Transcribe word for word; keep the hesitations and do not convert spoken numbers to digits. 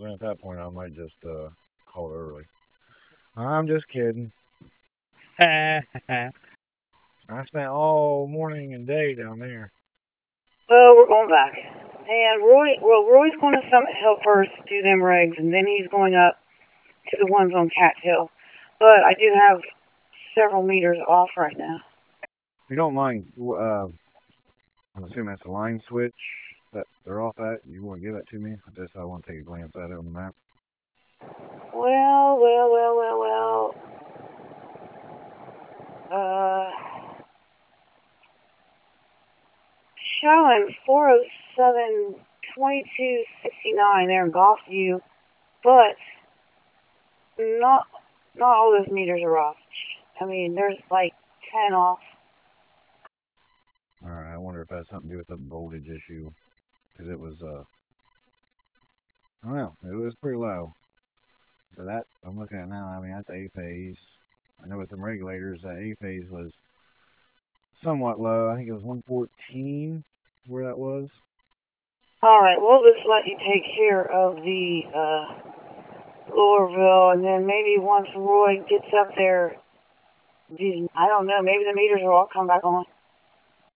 then at that point, I might just uh, call it early. I'm just kidding. I spent all morning and day down there. Well, we're going back. And Roy, well, Roy's going to Summit Hill first, do them rigs, and then he's going up to the ones on Cat Hill. But I do have several meters off right now. If you don't mind, uh, I'm assuming that's a line switch that they're off at. You want to give that to me? I just I want to take a glance at it on the map. Well, well, well, well, well. Uh, showing four oh seven, twenty-two sixty-nine there in Golfview, but not not all those meters are off. I mean, there's like ten off. All right, I wonder if that has something to do with the voltage issue, because it was uh, I don't know, it was pretty low. So that I'm looking at now. I mean, that's A phase. I know with some regulators, that A phase was somewhat low. I think it was one fourteen where that was. All right, we'll just let you take care of the uh, Lowerville, and then maybe once Roy gets up there, I don't know, maybe the meters will all come back on.